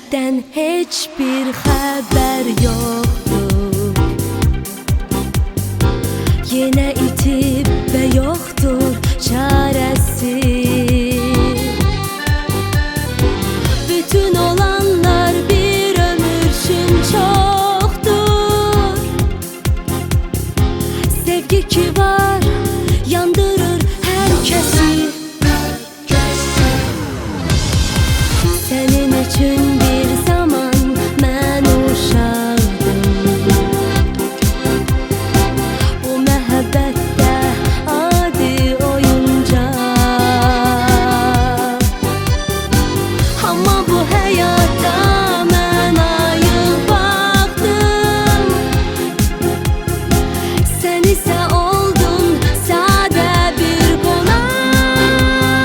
Senden hiçbir haber yoktur. Yine itip ve yoktur çaresi. Bütün olanlar bir ömür için çoktur. Sevgi ki var yandırır herkesi. Senin için bir zaman ben uşaqdım. Bu məhəbbətdə adi oyuncaq. Amma bu həyatda mən ayıq baxdım. Sən isə oldun sadə bir qonaq.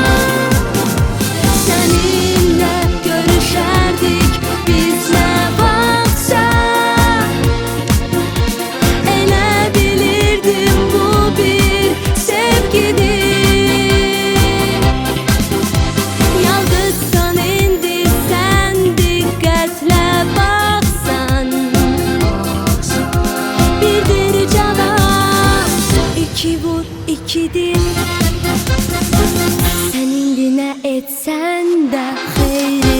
Səninlə görüşərdik biz nə vaxtsa. Elə bilirdim bu bir sevgidir. Yalqızsan indi sən diqqətlə baxsan. Birdir cavab, iki vur ikidir. Sən indi nə etsən də xeyri.